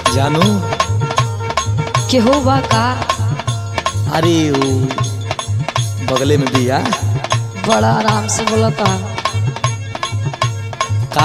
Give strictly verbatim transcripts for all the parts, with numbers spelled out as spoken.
जानू केहू बा का? अरे वो बगले में बिया बड़ा आराम से बोलता। का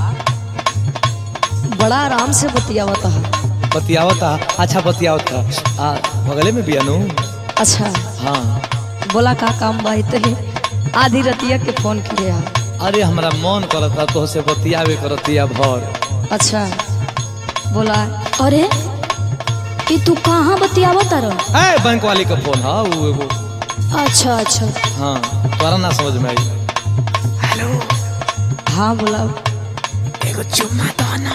बड़ा आराम से बतियावता है। बतियावता अच्छा बतियावता आ बगले में बिया नू। अच्छा हाँ बोला का काम बा? इतने आधी रतिया के फोन किया। अरे हमारा मन करता तो से बतियावे करतिया भर। अच्छा बोला। अरे कि तू कहाँ बतियावत रह? ए बैंक वाली का फोन हाँ वो एगो। अच्छा अच्छा हाँ तोरा ना समझ में आई। हेलो हाँ बोला। एगो चुम्मा दो ना।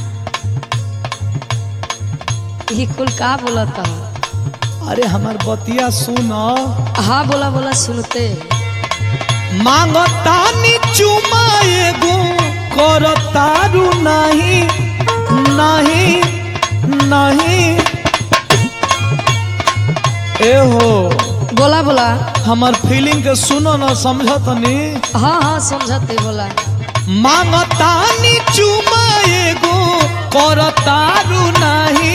ये कुल का बोलता? अरे हमार बतिया सुन। हाँ बोला बोला सुनते। मांगतानी चुमा एगो करतारू नहीं नहीं नहीं। ए हो बोला बोला। हमार फीलिंग के सुनो ना समझतनी। हाँ हाँ समझते बोला। मांगतानी चुमा एगो करतारू नहीं।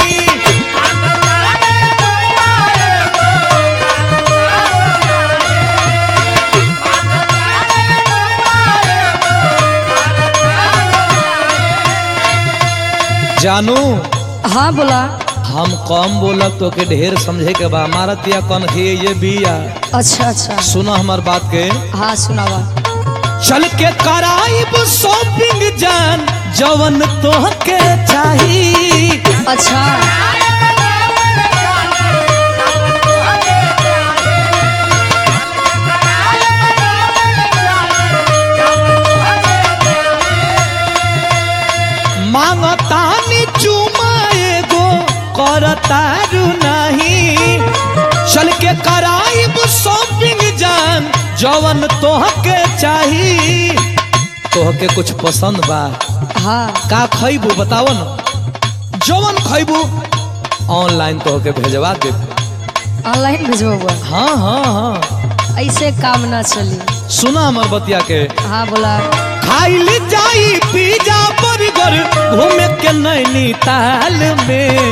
जानू हाँ बोला। हम कम बोलक तो के ढेर समझे के बा। मारतिया कौन है ये बिया। अच्छा अच्छा सुनो हमार बात के। हाँ सुनावा। चल के कराइब शॉपिंग जान जवन तोहके चाही। अच्छा मांगतानी चुमा एगो करतारू नहीं। चल के कराइब शॉपिंग जान जवन तोहके चाही। तोहके कुछ पसंद बा? हाँ का खइबू बताओ ना। जवन खइबू ऑनलाइन तोहके भेजवा दे। ऑनलाइन भेजबा? हाँ हाँ हाँ ऐसे काम ना चली। सुना हमार बतिया के। हाँ बोला। खाइल जाई पिज्जा बर्गर घूमे के नैनीताल में।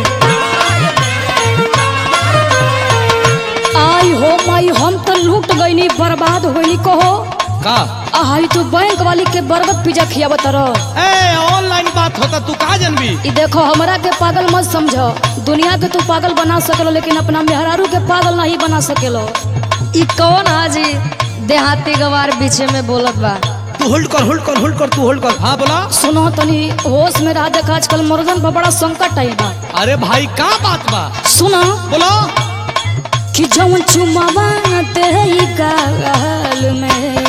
आई हो माई हम तो लूट गईनी बर्बाद होइनी कहो। का आई तू बैंक वाली के बर्गर पिज्जा खियावत रह। ए ऑनलाइन बात होता तू का जानबी। ई देखो हमरा के पागल मत समझो। दुनिया के तू पागल बना सकेलो लेकिन अपना मेहरारू के पागल नहीं बना सकेलो। ई कौन हाजी देहाती गवार बीचे में बोलत बा? तू होल्ड कर होल्ड कर होल्ड कर तू होल्ड कर। हाँ बोला। सुनो तनी होश में रह। देख आजकल मर्दन पर बड़ा संकट आइल बा। अरे भाई का बात बा? सुना बोलो। कि जवन चुमावा दे गाल में।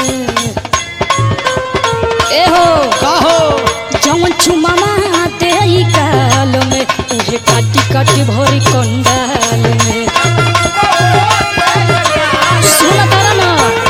ए हो का हो जवन चुमावा दे गाल में उहे काटी काटी भरी कंडाल में। सुना तारा ना।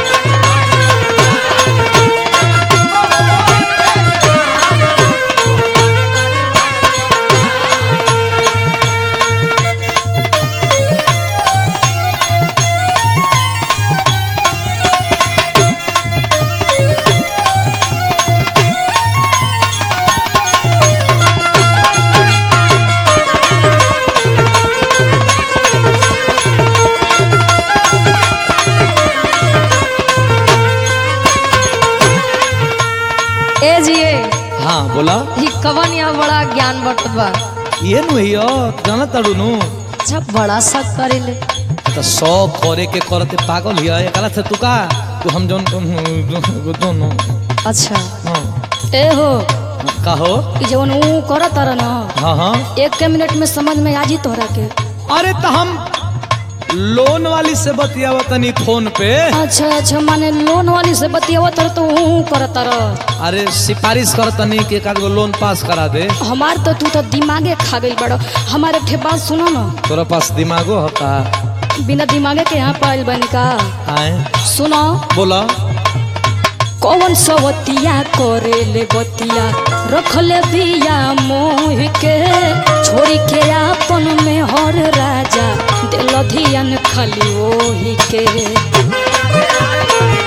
ए जिए हाँ बोला। ही कवन यहाँ बड़ा ज्ञान बटत बा। ये नु हियो जाना ताड़ू नु। अच्छा बड़ा शक करेले। तो सौ करे के करते पागल हिया एकला से तू का तू हम जोन दोनों। अच्छा हाँ ए हो का हो। ई जवन ऊ करत रह ना हाँ हाँ एक के मिनट में समझ में आ जी तोहरा के। अरे तो हम लोन वाली से बतियावा तनी फोन पे। अच्छा अच्छा माने लोन वाली से बतियावत रह तो ऊ करत रह। अरे सिफारिश कर तनी के एक आध गो लोन पास करा दे। हमार तो तू तो दिमागे खा गई बड़ो। हमारे ठे बात सुनो ना। तोरा पास दिमागो होता? बिना दिमागे के यहाँ पाइल बनी का। आए सुनो बोला। कौन सवतिया करे ले बतिया रखले बिया मोह के छोड़ी के आपन में हर राजा दिल धियन खाली ओही के।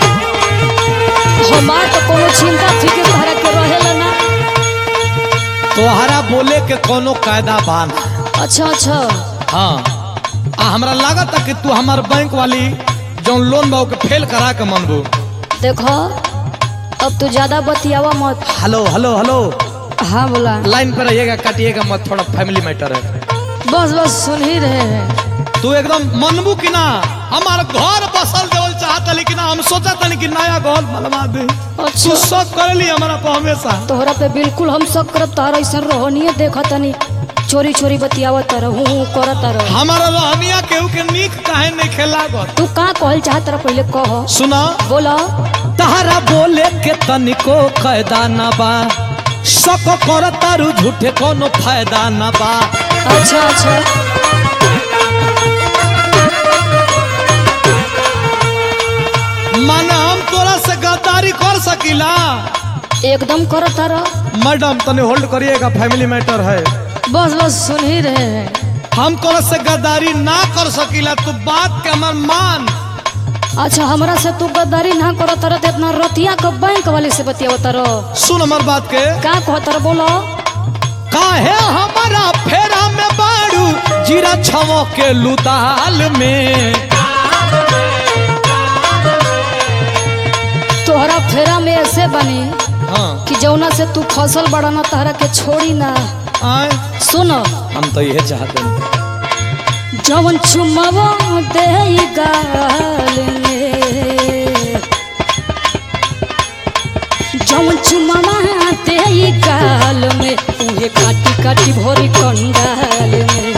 हमार तो कोनो चिंता फिक्र तहरा के रहेला ना। तोहरा बोले के कोनो कायदा बान। अच्छा अच्छा हाँ आ हमरा लागत कि तू हमार बैंक वाली जो लोन बा के फेल करा के मनबू। देखो अब तू ज्यादा बतियावा मत। हेलो हेलो हेलो हाँ बोला। लाइन पर रहिएगा, काटिएगा मत, थोड़ा फैमिली मैटर है। बस बस सुन ही रहे हैं। तू एकदम मनबू कि ना हमार घर बसल देवल चाहता, लेकिन हम सोचा था कि नया घर बनवा दे। अच्छा तू शक कर ली हमारा पर हमेशा। तोहरा पे बिल्कुल हम सब करब। तारा ऐसा रोहनीय देखा तनी चोरी चोरी बतियावा तारा हूँ हूँ करत तारा। हमारा रहनिया केहू के नीक काहे नहीं खेला गो। तू का कहल चाहत तारा पहले कह। सुना बोला। तहरा बोले के तनिको कायदा ना बा, शक कर तारू झूठे कोनो फायदा ना बा। अच्छा अच्छा माना हम तोरा से गद्दारी कर सकीला? एकदम करत तारा। मैडम तने होल्ड करिएगा, फैमिली मैटर है। बस बस सुन ही रहे हैं। हम तोरा से गद्दारी ना कर सकीला, तू बात के हमर मान। अच्छा हमरा से तू गद्दारी ना करत तारा तो इतना रतिया का बैंक वाले से बतियावा तारा। सुन हमार बात के। का कह तारा बोलो। काहे हमारा फेरा में बाड़ू जीरा छवो के लुदाल में। तोहरा फेरा में ऐसे बनी हाँ कि जौना से तू फसल बड़ा ना तहरा के छोड़ी ना। आए सुन हम तो यही चाहते हैं। जवन चुमावा दे गाल में, जवन चुमावा दे गाल में उहे काटी काटी भोरी कंडाल में।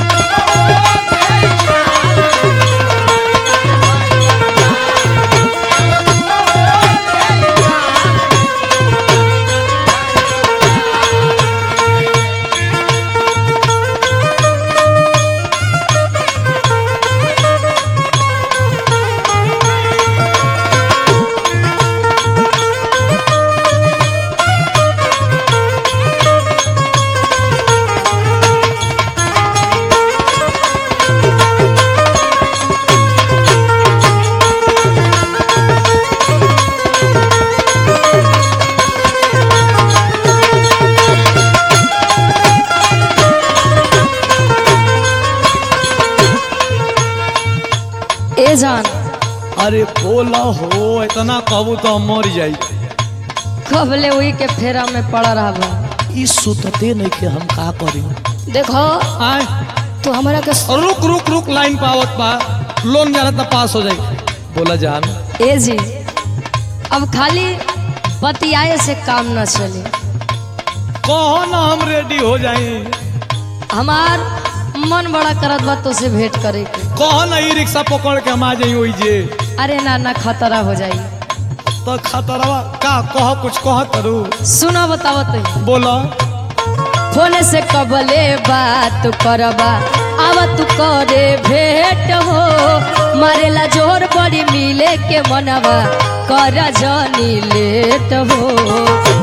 ए जान अरे बोला हो, इतना कहू तो मर जाई। कब ले वही के फेरा में पड़ा रहा बा। ई सुतते नहीं के हम का करी। देखो आए तू हमरा के रुक रुक रुक, लाइन पावत बा, लोन जाना तो पास हो जाई। बोला जान। ए जी अब खाली बतियाए से काम न चले। कहो ना हम रेडी हो जाए। हमार मन बड़ा करत बा तो से भेंट करे के। कहो ना ई रिक्शा पकड़ के हम आ जाई ओई जे। अरे ना ना खतरा हो जाई। तो खतरवा का कह, कुछ कह करू। सुना बतावत बोला। फोन से कबले बात करबा आव तू करे भेंट हो। मारेला जोर बड़ी मिले के मनवा कर जानी लेट हो।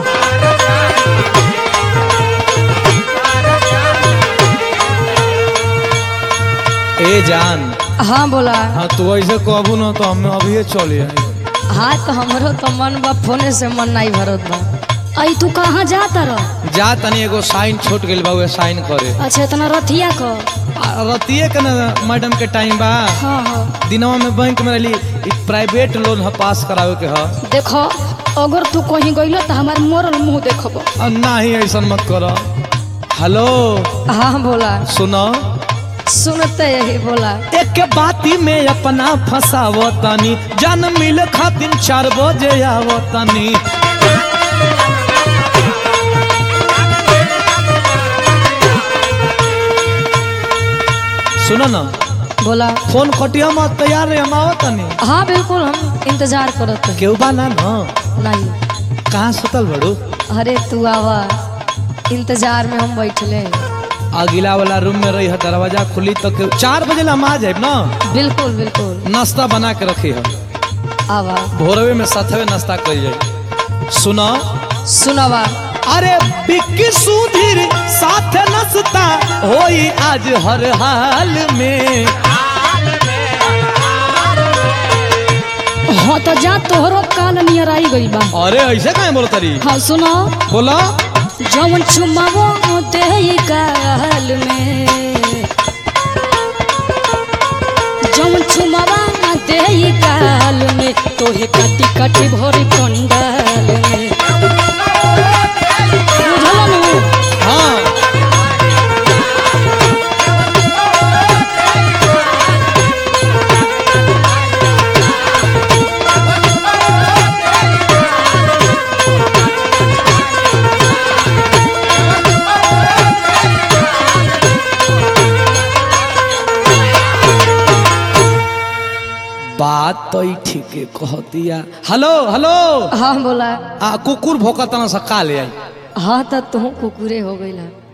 ए जान। हाँ बोला। हाँ तू ऐसे कहबू ना तो हम अभी चले आई। हाँ तो हमरो तो मन बा, फोने से मन नहीं भरत बा। आई तू कहाँ जाता रह? जा तनी एगो साइन छूट गेल बा, साइन करे। अच्छा इतना रतिया को रतिये के ना मैडम के टाइम बा। हाँ हाँ दिनवा में बैंक में रही, प्राइवेट लोन है पास करावे के है। देखो अगर तू कहीं गइल तो हमार मोरल मुंह देखब। नहीं ऐसा मत करो। हेलो हाँ बोला। सुनो सुनते यही बोला। एक बाती में अपना फंसावतनी, जन मिल खातिर चार बजे आवतनी। सुनो ना। बोला। फोन कटिया मत, तैयार है हम आवतनी। हाँ बिल्कुल हम इंतजार करत हैं। केहू बा ना ना? नहीं। कहाँ सुतल बड़ू? अरे तू आवा, इंतजार में हम बैठले हैं। अगिला वाला रूम में रही है, दरवाजा खुली तो के चार बजे हम आ जाए ना। बिल्कुल बिल्कुल। नाश्ता बना के रखी है, आवा। भोरवे में साथवे नाश्ता कर जाए। सुनो सुनावा। अरे बिक्की सुधीर साथ नाश्ता होई आज हर हाल में। हाँ तो जा तोहरो काल नियर आई गई बा। अरे ऐसे कहीं बोलता रही? हाँ सुनो। बोला। जवन चुमावो दे गाल में, जवन चुमावा दे गाल में, तोहे काटी काटी भरी पंडाल में। हाँ बात तो ही ठीक है कह दिया। हेलो हेलो हाँ बोला। आ कुकुर भौंकता ना सका ले आई। हाँ तो तू कुकुरे हो गई।